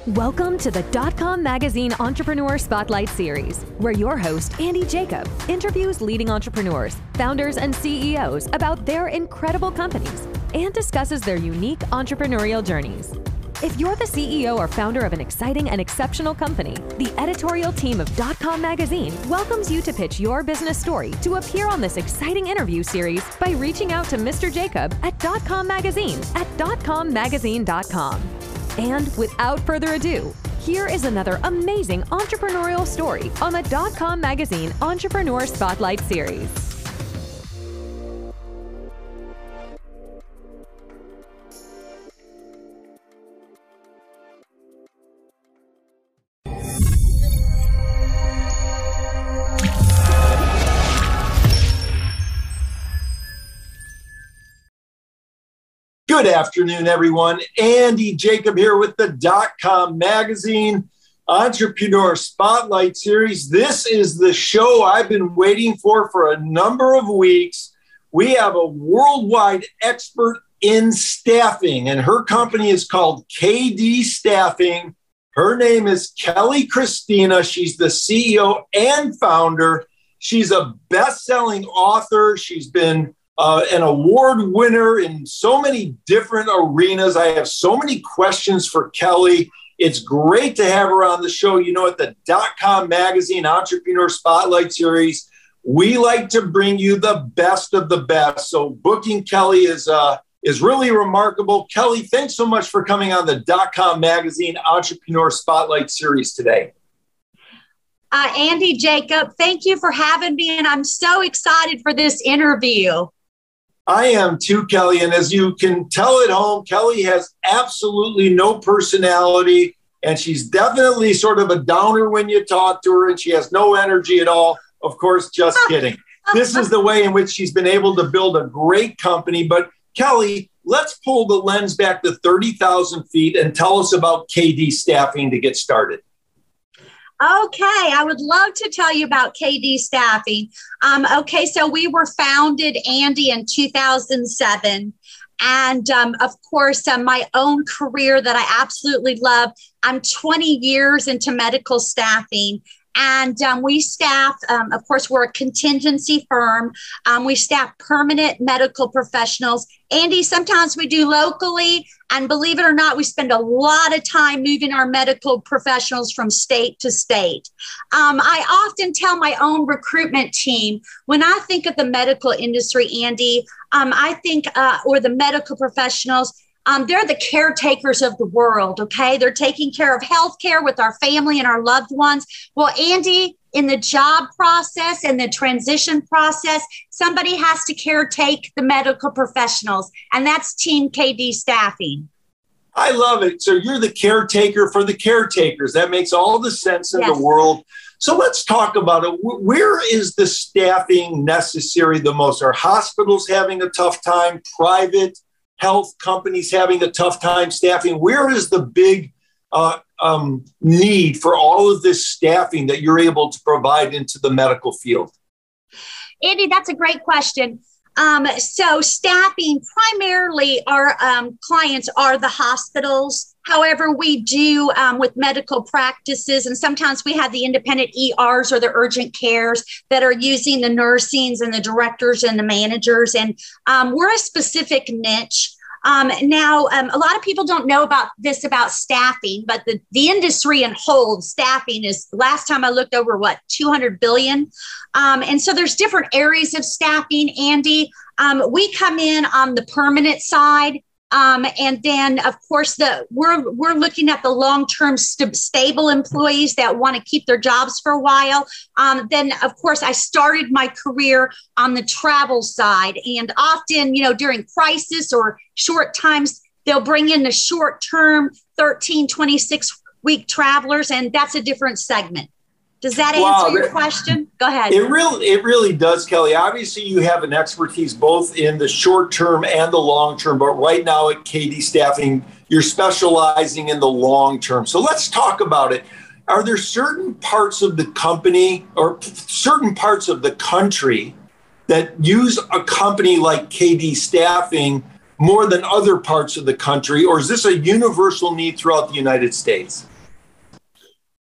Welcome to the .com Magazine Entrepreneur Spotlight Series, where your host, Andy Jacob, interviews leading entrepreneurs, founders, and CEOs about their incredible companies and discusses their unique entrepreneurial journeys. If you're the CEO or founder of an exciting and exceptional company, the editorial team of .com Magazine welcomes you to pitch your business story to appear on this exciting interview series by reaching out to Mr. Jacob at .com Magazine at .commagazine.com. And without further ado, here is another amazing entrepreneurial story on the .com Magazine Entrepreneur Spotlight Series. Good afternoon, everyone. Andy Jacob here with the .com Magazine Entrepreneur Spotlight Series. This is the show I've been waiting for a number of weeks. We have a worldwide expert in staffing, and her company is called KD Staffing. Her name is Kelly Christina. She's the CEO and founder. She's a best-selling author. She's been an award winner in so many different arenas. I have so many questions for Kelly. It's great to have her on the show. You know, at the .com Magazine Entrepreneur Spotlight Series, we like to bring you the best of the best. So booking Kelly is really remarkable. Kelly, thanks so much for coming on the .com Magazine Entrepreneur Spotlight Series today. Andy Jacob, thank you for having me, and I'm so excited for this interview. I am too, Kelly. And as you can tell at home, Kelly has absolutely no personality, and she's definitely sort of a downer when you talk to her, and she has no energy at all. Of course, just kidding. This is the way in which she's been able to build a great company. But Kelly, let's pull the lens back to 30,000 feet and tell us about KD Staffing to get started. Okay, I would love to tell you about KD Staffing. So we were founded, Andy, in 2007. And of course, my own career that I absolutely love. I'm 20 years into medical staffing. And we staff, of course, we're a contingency firm. We staff permanent medical professionals. Andy, sometimes we do locally, and believe it or not, we spend a lot of time moving our medical professionals from state to state. I often tell my own recruitment team, when I think of the medical industry, Andy, I think, or the medical professionals, they're the caretakers of the world, okay? They're taking care of healthcare with our family and our loved ones. Well, Andy, in the job process and the transition process, somebody has to caretake the medical professionals, and that's Team KD Staffing. I love it. So you're the caretaker for the caretakers. That makes all the sense in Yes. the world. So let's talk about it. Where is the staffing necessary the most? Are hospitals having a tough time? Private health companies having a tough time staffing? Where is the big need for all of this staffing that you're able to provide into the medical field? Andy, that's a great question. So staffing, primarily our clients are the hospitals. However, we do with medical practices, and sometimes we have the independent ERs or the urgent cares that are using the nursings and the directors and the managers. And we're a specific niche. Now, a lot of people don't know about staffing, but the industry in whole, staffing is, last time I looked over, 200 billion. And so there's different areas of staffing, Andy. We come in on the permanent side. And then, of course, we're looking at the long-term stable employees that want to keep their jobs for a while. Then, of course, I started my career on the travel side, and often, during crisis or short times, they'll bring in the short-term 13, 26-week travelers, and that's a different segment. Does that answer your question? Go ahead. It really does, Kelly. Obviously, you have an expertise both in the short term and the long term, but right now at KD Staffing, you're specializing in the long term. So let's talk about it. Are there certain parts of the company or certain parts of the country that use a company like KD Staffing more than other parts of the country, or is this a universal need throughout the United States?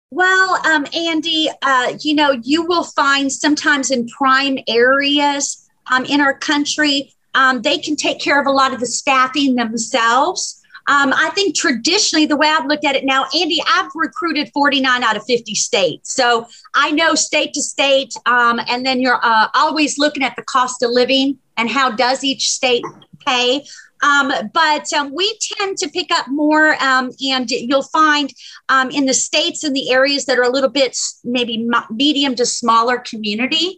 Well, Andy, you will find sometimes in prime areas in our country, they can take care of a lot of the staffing themselves. I think traditionally, the way I've looked at it now, Andy, I've recruited 49 out of 50 states. So I know state to state, and then you're always looking at the cost of living and how does each state pay. But we tend to pick up more, and you'll find in the states and the areas that are a little bit maybe medium to smaller community.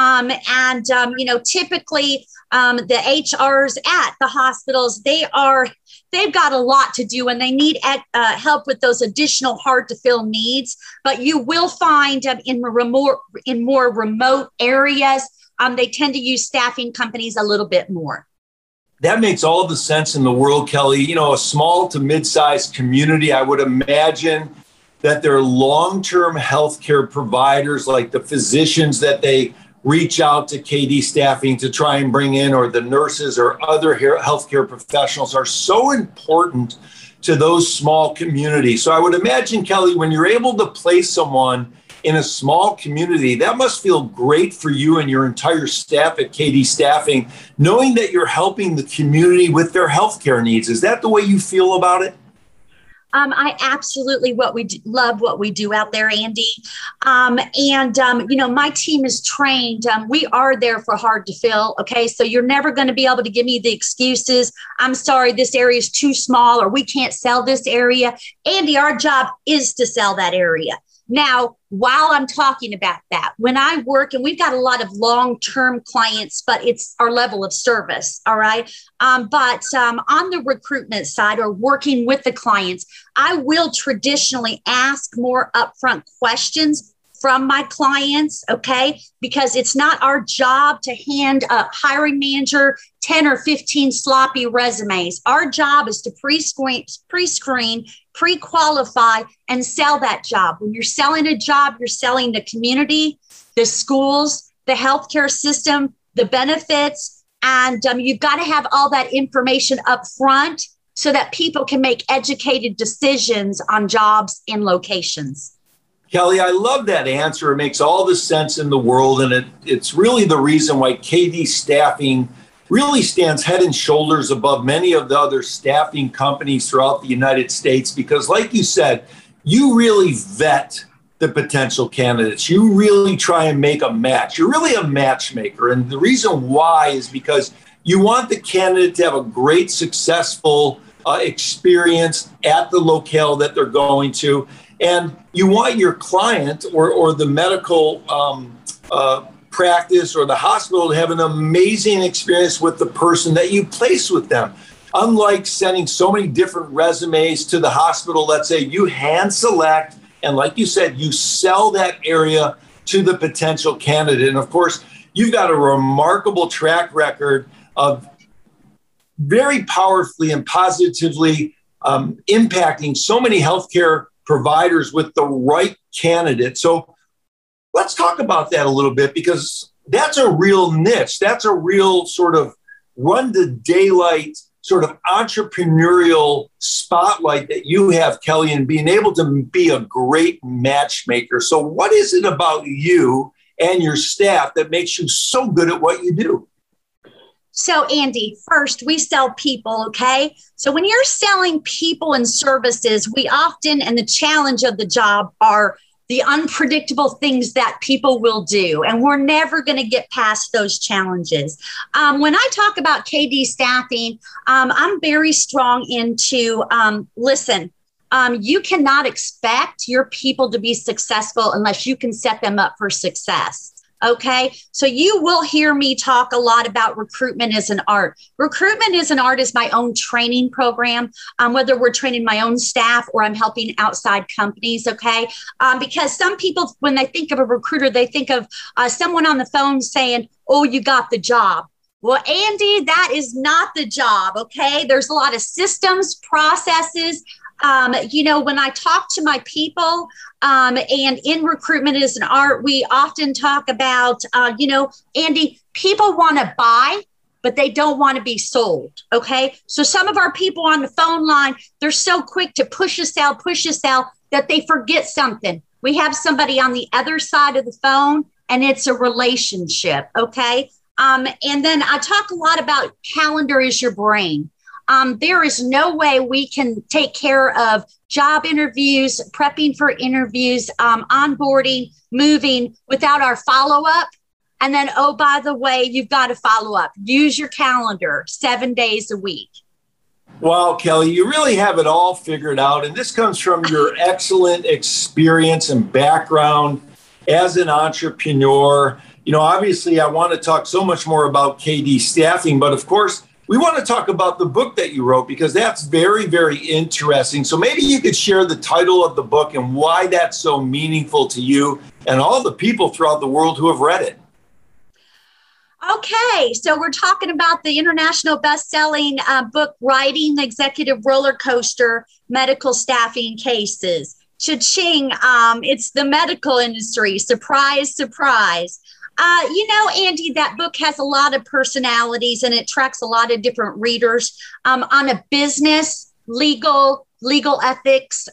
Typically the HRs at the hospitals, they've got a lot to do and they need help with those additional hard to fill needs. But you will find in more remote areas, they tend to use staffing companies a little bit more. That makes all the sense in the world, Kelly. A small to mid-sized community, I would imagine that there are long-term healthcare providers like the physicians that they reach out to KD Staffing to try and bring in, or the nurses or other healthcare professionals are so important to those small communities. So I would imagine, Kelly, when you're able to place someone in a small community, that must feel great for you and your entire staff at KD Staffing, knowing that you're helping the community with their healthcare needs. Is that the way you feel about it? I absolutely love what we do out there, Andy. My team is trained. We are there for hard to fill. Okay. So you're never going to be able to give me the excuses. I'm sorry, this area is too small or we can't sell this area. Andy, our job is to sell that area. Now, while I'm talking about that, when I work, and we've got a lot of long-term clients, but it's our level of service, all right? But on the recruitment side or working with the clients, I will traditionally ask more upfront questions from my clients, okay? Because it's not our job to hand a hiring manager 10 or 15 sloppy resumes. Our job is to pre-screen, pre-qualify, and sell that job. When you're selling a job, you're selling the community, the schools, the healthcare system, the benefits, and you've got to have all that information up front so that people can make educated decisions on jobs and locations. Kelly, I love that answer. It makes all the sense in the world, and it's really the reason why KD Staffing really stands head and shoulders above many of the other staffing companies throughout the United States, because like you said, you really vet the potential candidates. You really try and make a match. You're really a matchmaker. And the reason why is because you want the candidate to have a great, successful experience at the locale that they're going to. And you want your client or the medical practice or the hospital to have an amazing experience with the person that you place with them. Unlike sending so many different resumes to the hospital, let's say you hand select, and like you said, you sell that area to the potential candidate. And of course, you've got a remarkable track record of very powerfully and positively impacting so many healthcare providers with the right candidate. So let's talk about that a little bit, because that's a real niche. That's a real sort of run to daylight sort of entrepreneurial spotlight that you have, Kelly, and being able to be a great matchmaker. So what is it about you and your staff that makes you so good at what you do? So, Andy, first, we sell people, okay? So when you're selling people and services, we often, and the challenge of the job are the unpredictable things that people will do. And we're never going to get past those challenges. When I talk about KD Staffing, I'm very strong into, you cannot expect your people to be successful unless you can set them up for success. Okay, so you will hear me talk a lot about recruitment as an art. Recruitment as an art is my own training program, whether we're training my own staff or I'm helping outside companies, okay? Because some people, when they think of a recruiter, they think of someone on the phone saying, oh, you got the job. Well, Andy, that is not the job, okay? There's a lot of systems, processes. When I talk to my people, and in recruitment as an art, we often talk about, Andy, people want to buy, but they don't want to be sold. Okay. So some of our people on the phone line, they're so quick to push a sell that they forget something. We have somebody on the other side of the phone, and it's a relationship, okay? And then I talk a lot about calendar is your brain. There is no way we can take care of job interviews, prepping for interviews, onboarding, moving without our follow-up. And then, oh, by the way, you've got to follow up. Use your calendar 7 days a week. Wow, Kelly, you really have it all figured out. And this comes from your excellent experience and background as an entrepreneur. You know, obviously, I want to talk so much more about KD Staffing, but of course, we want to talk about the book that you wrote because that's very, very interesting. So maybe you could share the title of the book and why that's so meaningful to you and all the people throughout the world who have read it. Okay, so we're talking about the international best-selling book, Riding the Executive Roller Coaster, Medical Staffing Cases. Cha-ching, it's the medical industry. Surprise, surprise. You know, Andy, that book has a lot of personalities and it tracks a lot of different readers on a business, legal ethics.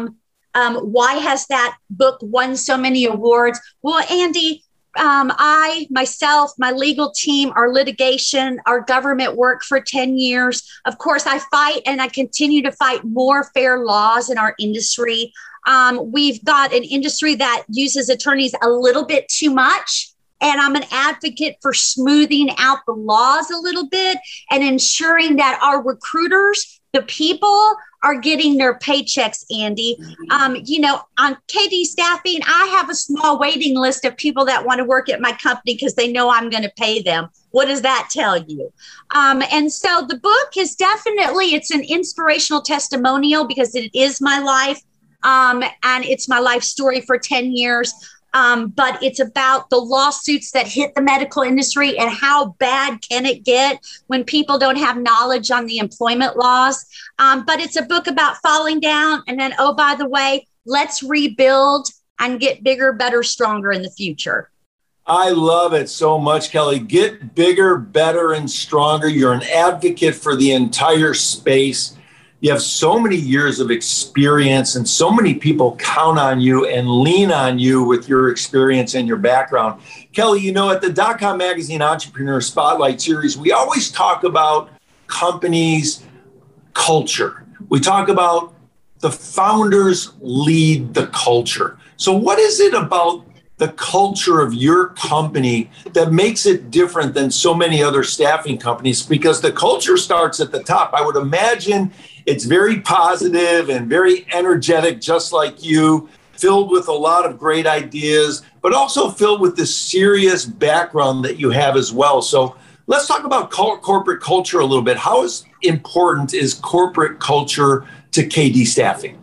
Why has that book won so many awards? Well, Andy, I, myself, my legal team, our litigation, our government work for 10 years. Of course, I fight and I continue to fight more fair laws in our industry. We've got an industry that uses attorneys a little bit too much. And I'm an advocate for smoothing out the laws a little bit and ensuring that our recruiters, the people, are getting their paychecks, Andy. You know, on KD Staffing, I have a small waiting list of people that want to work at my company because they know I'm going to pay them. What does that tell you? And so the book is definitely, it's an inspirational testimonial because it is my life and it's my life story for 10 years. But it's about the lawsuits that hit the medical industry and how bad can it get when people don't have knowledge on the employment laws. But it's a book about falling down and then, oh, by the way, let's rebuild and get bigger, better, stronger in the future. I love it so much, Kelly. Get bigger, better, and stronger. You're an advocate for the entire space. You have so many years of experience and so many people count on you and lean on you with your experience and your background. Kelly, you know, at the .com Magazine Entrepreneur Spotlight Series, we always talk about companies' culture. We talk about the founders lead the culture. So what is it about the culture of your company that makes it different than so many other staffing companies? Because the culture starts at the top. I would imagine it's very positive and very energetic, just like you, filled with a lot of great ideas, but also filled with this serious background that you have as well. So let's talk about corporate culture a little bit. How important is corporate culture to KD Staffing?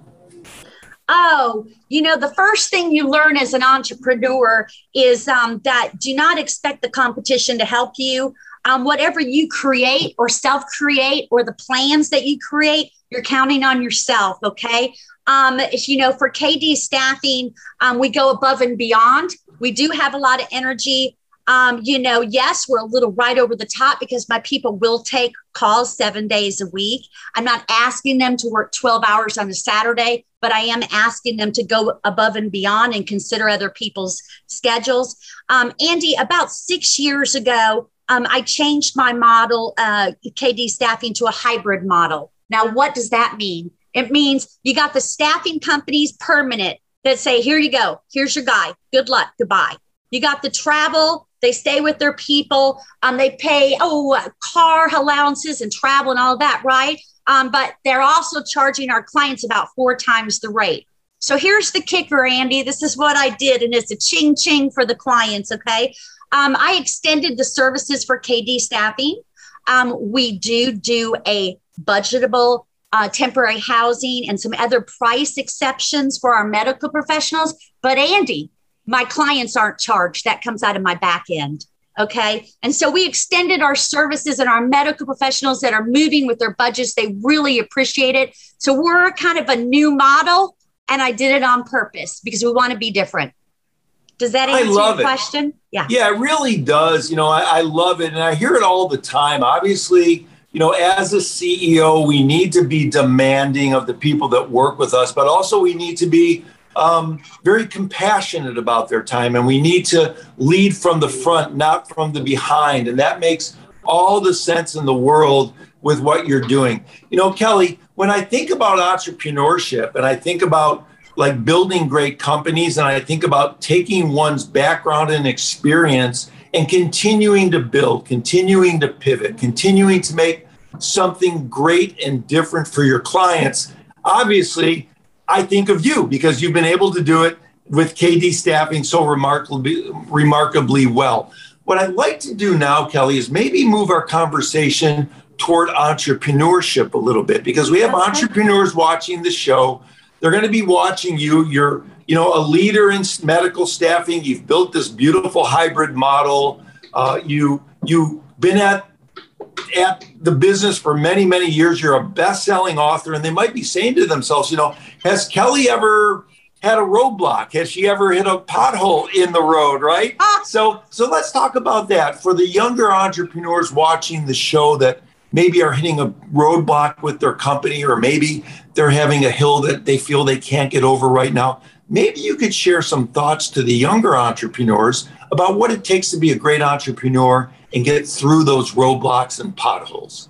Oh, you know, the first thing you learn as an entrepreneur is that do not expect the competition to help you. Whatever you create or self-create or the plans that you create, you're counting on yourself, okay? You know, for KD Staffing, we go above and beyond. We do have a lot of energy. You know, yes, we're a little right over the top because my people will take calls 7 days a week. I'm not asking them to work 12 hours on a Saturday, but I am asking them to go above and beyond and consider other people's schedules. Andy, about 6 years ago, I changed my model, KD Staffing, to a hybrid model. Now, what does that mean? It means you got the staffing companies permanent that say, here you go. Here's your guy. Good luck. Goodbye. You got the travel. They stay with their people. They pay, car allowances and travel and all that, right? But they're also charging our clients about 4 times the rate. So here's the kicker, Andy. This is what I did, and it's a ching-ching for the clients, okay? I extended the services for KD Staffing. We do a budgetable temporary housing and some other price exceptions for our medical professionals. But Andy, my clients aren't charged. That comes out of my back end. Okay. And so we extended our services and our medical professionals that are moving with their budgets. They really appreciate it. So we're kind of a new model, and I did it on purpose because we want to be different. Does that answer your question? Yeah. Yeah, it really does. You know, I love it. And I hear it all the time. Obviously, you know, as a CEO, we need to be demanding of the people that work with us, but also we need to be very compassionate about their time. And we need to lead from the front, not from the behind. And that makes all the sense in the world with what you're doing. You know, Kelly, when I think about entrepreneurship and I think about like building great companies, and I think about taking one's background and experience and continuing to build, continuing to pivot, continuing to make something great and different for your clients, obviously, I think of you because you've been able to do it with KD Staffing so remarkably well. What I'd like to do now, Kelly, is maybe move our conversation toward entrepreneurship a little bit, because we have entrepreneurs watching the show. They're going to be watching you. You're, you know, a leader in medical staffing. You've built this beautiful hybrid model. You've been at the business for many, many years. You're a best-selling author, and they might be saying to themselves, you know, has Kelly ever had a roadblock? Has she ever hit a pothole in the road, right? So let's talk about that. For the younger entrepreneurs watching the show that maybe are hitting a roadblock with their company, or maybe they're having a hill that they feel they can't get over right now, maybe you could share some thoughts to the younger entrepreneurs about what it takes to be a great entrepreneur and get through those roadblocks and potholes.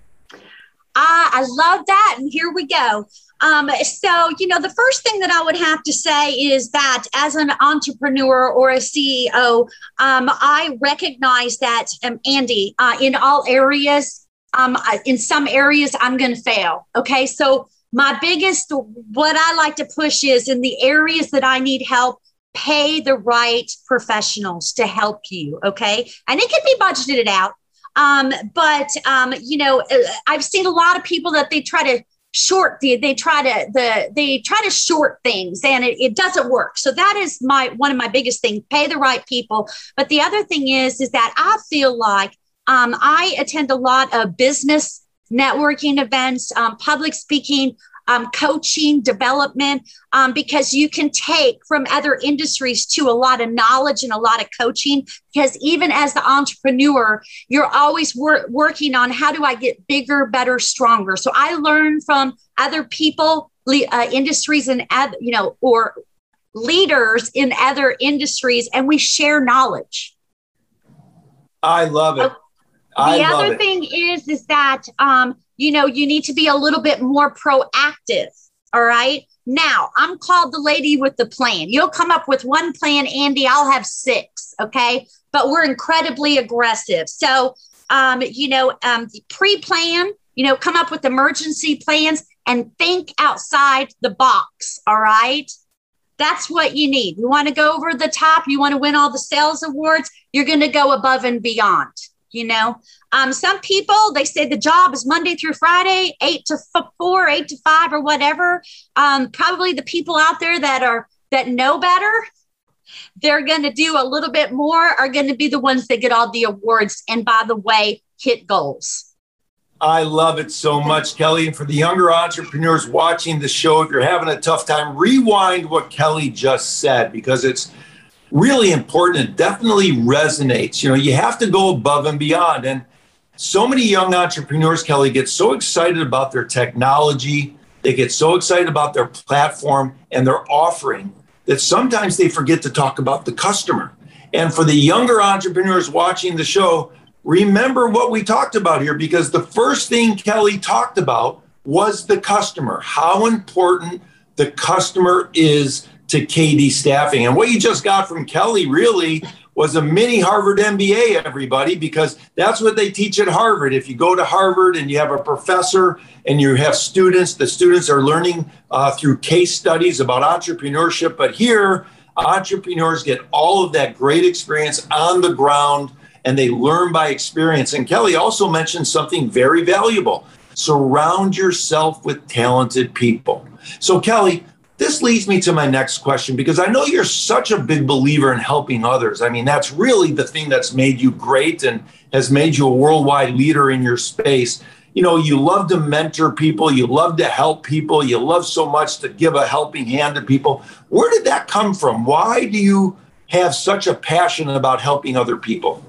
I love that. And here we go. So, you know, the first thing that I would have to say is that as an entrepreneur or a CEO, I recognize that, Andy, in all areas, in some areas, I'm going to fail. Okay. So my biggest, what I like to push is in the areas that I need help, pay the right professionals to help you. Okay. And it can be budgeted out. But you know, I've seen a lot of people that they try to short they try to short things, and it doesn't work. So that is one of my biggest things, pay the right people. But the other thing is that I feel like I attend a lot of business networking events, public speaking, coaching, development, because you can take from other industries to a lot of knowledge and a lot of coaching, because even as the entrepreneur, you're always working on how do I get bigger, better, stronger. So I learn from other people, industries, and you know, or leaders in other industries, and we share knowledge. I love it. The other thing is that, you know, you need to be a little bit more proactive. All right. Now, I'm called the lady with the plan. You'll come up with one plan, Andy, I'll have 6. Okay. But we're incredibly aggressive. So, you know, pre-plan, you know, come up with emergency plans and think outside the box. All right. That's what you need. You want to go over the top. You want to win all the sales awards. You're going to go above and beyond. You know, some people, they say the job is Monday through Friday, 8 to 4, 8 to 5 or whatever. Probably the people out there that know better, they're going to do a little bit more, are going to be the ones that get all the awards. And by the way, hit goals. I love it so much, Kelly. And for the younger entrepreneurs watching the show, if you're having a tough time, rewind what Kelly just said, because it's really important. It definitely resonates. You know, you have to go above and beyond. And so many young entrepreneurs, Kelly, get so excited about their technology. They get so excited about their platform and their offering that sometimes they forget to talk about the customer. And for the younger entrepreneurs watching the show, remember what we talked about here, because the first thing Kelly talked about was the customer, how important the customer is to KD Staffing. And what you just got from Kelly really was a mini Harvard MBA, everybody, because that's what they teach at Harvard. If you go to Harvard and you have a professor and you have students, the students are learning through case studies about entrepreneurship. But here, entrepreneurs get all of that great experience on the ground, and they learn by experience. And Kelly also mentioned something very valuable. Surround yourself with talented people. So Kelly, this leads me to my next question, because I know you're such a big believer in helping others. I mean, that's really the thing that's made you great and has made you a worldwide leader in your space. You know, you love to mentor people. You love to help people. You love so much to give a helping hand to people. Where did that come from? Why do you have such a passion about helping other people?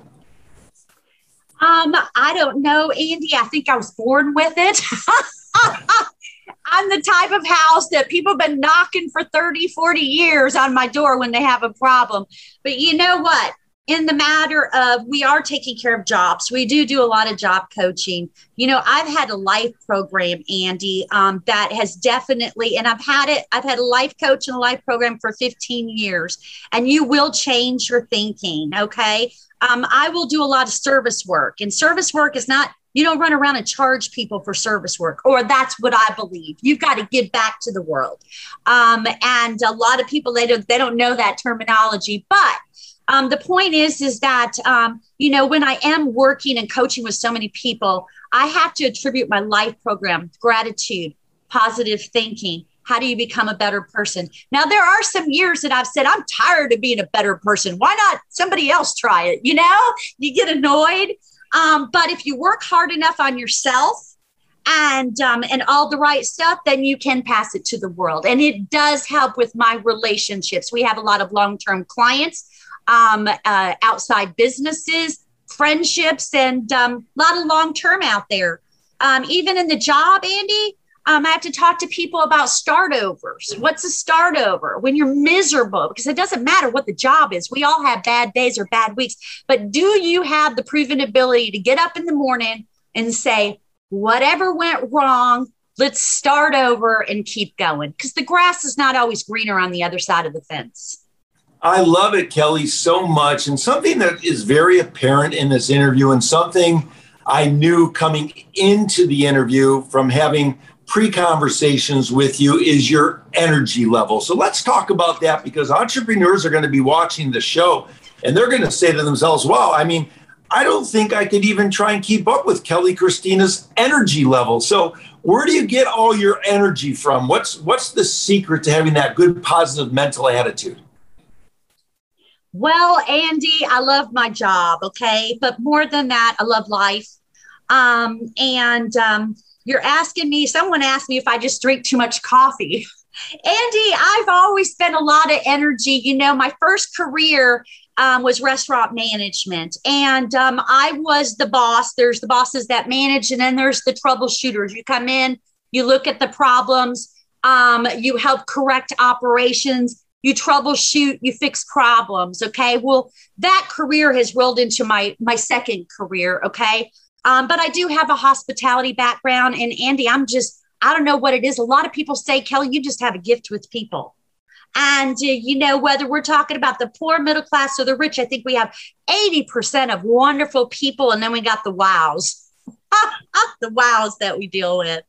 I don't know, Andy. I think I was born with it. I'm the type of house that people have been knocking for 30, 40 years on my door when they have a problem. But you know what? In the matter of, we are taking care of jobs. We do a lot of job coaching. You know, I've had a life program, Andy, that has definitely, and I've had a life coach and a life program for 15 years, and you will change your thinking. Okay. I will do a lot of service work, and service work is not, you don't run around and charge people for service work, or that's what I believe. You've got to give back to the world. And a lot of people, they don't know that terminology, but the point is that, you know, when I am working and coaching with so many people, I have to attribute my life program, gratitude, positive thinking. How do you become a better person? Now, there are some years that I've said, I'm tired of being a better person. Why not somebody else try it? You know, you get annoyed. But if you work hard enough on yourself and all the right stuff, then you can pass it to the world. And it does help with my relationships. We have a lot of long-term clients. Outside businesses, friendships, and a lot of long-term out there. Even in the job, Andy, I have to talk to people about startovers. What's a startover? When you're miserable, because it doesn't matter what the job is. We all have bad days or bad weeks, but do you have the proven ability to get up in the morning and say, whatever went wrong, let's start over and keep going? Because the grass is not always greener on the other side of the fence. I love it, Kelly, so much. And something that is very apparent in this interview, and something I knew coming into the interview from having pre-conversations with you, is your energy level. So let's talk about that, because entrepreneurs are going to be watching the show and they're going to say to themselves, wow, I mean, I don't think I could even try and keep up with Kelly Christina's energy level. So where do you get all your energy from? What's the secret to having that good, positive mental attitude? Well, Andy, I love my job, okay? But more than that, I love life. You're asking me, someone asked me if I just drink too much coffee. Andy, I've always spent a lot of energy. You know, my first career was restaurant management, and I was the boss. There's the bosses that manage, and then there's the troubleshooters. You come in, you look at the problems, you help correct operations, you troubleshoot, you fix problems. Okay. Well, that career has rolled into my second career. Okay. But I do have a hospitality background, and Andy, I don't know what it is. A lot of people say, Kelly, you just have a gift with people. And, you know, whether we're talking about the poor, middle class, or the rich, I think we have 80% of wonderful people. And then we got the wows, the wows that we deal with.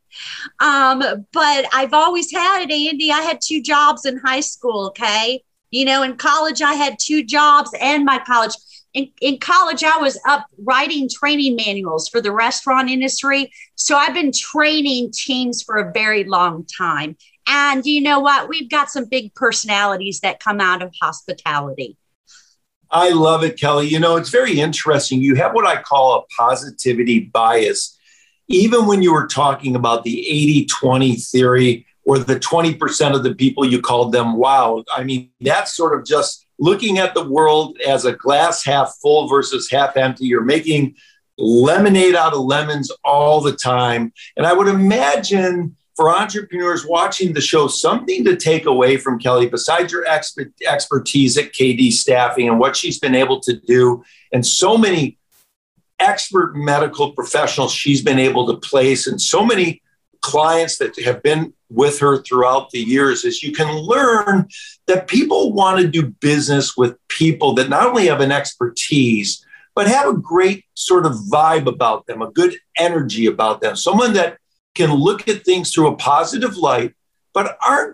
But I've always had it, Andy. I had 2 jobs in high school. Okay. You know, in college, I had 2 jobs and my college. In college, I was up writing training manuals for the restaurant industry. So I've been training teams for a very long time. And you know what? We've got some big personalities that come out of hospitality. I love it, Kelly. You know, it's very interesting. You have what I call a positivity bias. Even when you were talking about the 80-20 theory, or the 20% of the people you called them wow. I mean, that's sort of just looking at the world as a glass half full versus half empty. You're making lemonade out of lemons all the time. And I would imagine for entrepreneurs watching the show, something to take away from Kelly, besides your expertise at KD Staffing and what she's been able to do, and so many expert medical professionals she's been able to place, and so many clients that have been with her throughout the years, is you can learn that people want to do business with people that not only have an expertise, but have a great sort of vibe about them, a good energy about them, someone that can look at things through a positive light, but are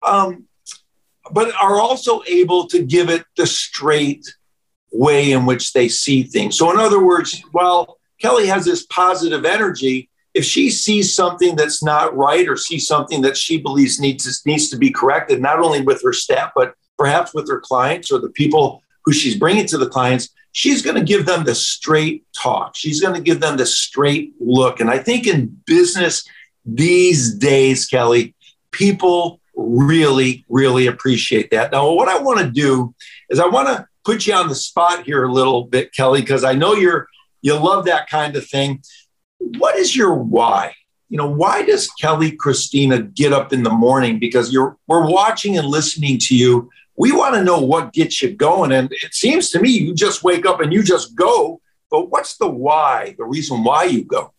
also able to give it the straight way in which they see things. So in other words, while Kelly has this positive energy, if she sees something that's not right, or sees something that she believes needs to be corrected, not only with her staff, but perhaps with her clients or the people who she's bringing to the clients, she's going to give them the straight talk. She's going to give them the straight look. And I think in business these days, Kelly, people really, really appreciate that. Now, what I want to do is I want to put you on the spot here a little bit, Kelly, because I know you love that kind of thing. What is your why? why does Kelly Christina get up in the morning? Because we're watching and listening to you. We want to know what gets you going. And it seems to me you just wake up and you just go. But what's the why, the reason why you go?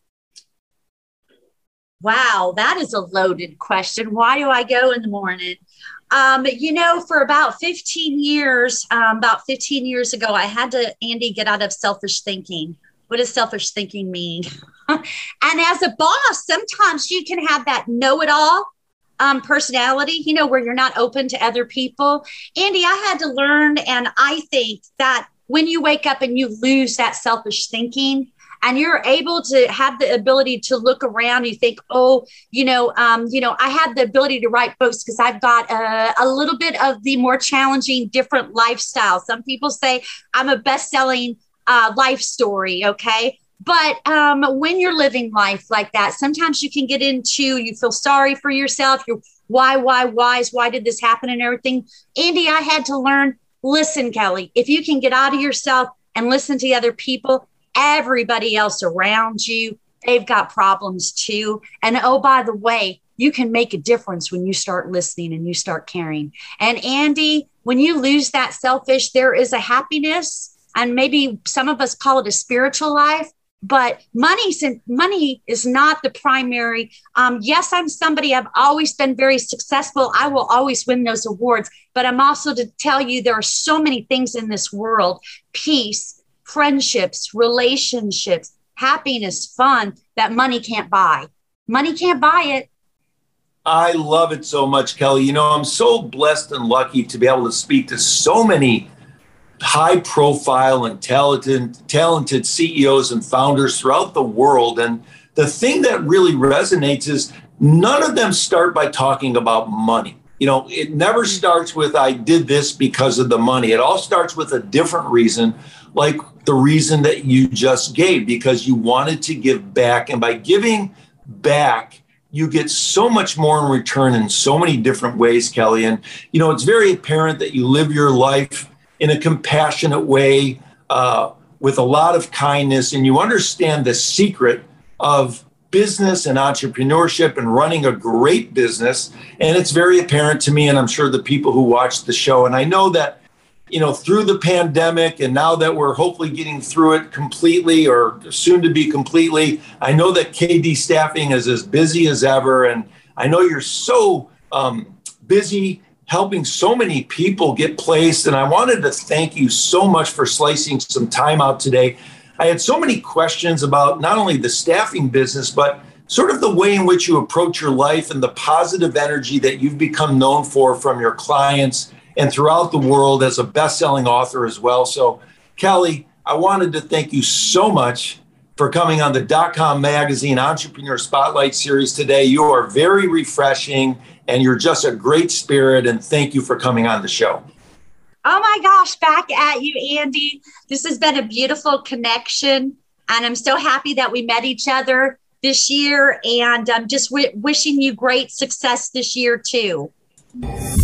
Wow, that is a loaded question. Why do I go in the morning? For about 15 years ago, I had to, Andy, get out of selfish thinking. What does selfish thinking mean? And as a boss, sometimes you can have that know-it-all personality, where you're not open to other people. Andy, I had to learn, and I think that when you wake up and you lose that selfish thinking, and you're able to have the ability to look around, you think, I have the ability to write books because I've got a little bit of the more challenging, different lifestyle. Some people say I'm a best-selling life story, okay? But when you're living life like that, sometimes you can get into, you feel sorry for yourself. You're why did this happen and everything? Andy, I had to learn, listen, Kelly, if you can get out of yourself and listen to other people, everybody else around you, they've got problems too. And oh, by the way, you can make a difference when you start listening and you start caring. And Andy, when you lose that selfish, there is a happiness, and maybe some of us call it a spiritual life, but money is not the primary. Yes, I'm somebody, I've always been very successful. I will always win those awards, but I'm also to tell you, there are so many things in this world, peace, friendships, relationships, happiness, fun, that money can't buy. Money can't buy it. I love it so much, Kelly. I'm so blessed and lucky to be able to speak to so many high profile and talented CEOs and founders throughout the world. And the thing that really resonates is none of them start by talking about money. It never starts with, I did this because of the money. It all starts with a different reason, like the reason that you just gave, because you wanted to give back. And by giving back, you get so much more in return in so many different ways, Kelly. And, it's very apparent that you live your life in a compassionate way, with a lot of kindness, and you understand the secret of business and entrepreneurship and running a great business. And it's very apparent to me, and I'm sure the people who watch the show. And I know that, through the pandemic, and now that we're hopefully getting through it completely or soon to be completely, I know that KD Staffing is as busy as ever. And I know you're so busy helping so many people get placed. And I wanted to thank you so much for slicing some time out today. I had so many questions about not only the staffing business, but sort of the way in which you approach your life and the positive energy that you've become known for from your clients and throughout the world as a best-selling author as well. So, Kelly, I wanted to thank you so much for coming on the .com Magazine Entrepreneur Spotlight Series today. You are very refreshing, and you're just a great spirit, and thank you for coming on the show. Oh my gosh, back at you, Andy. This has been a beautiful connection, and I'm so happy that we met each other this year, and I'm just wishing you great success this year too.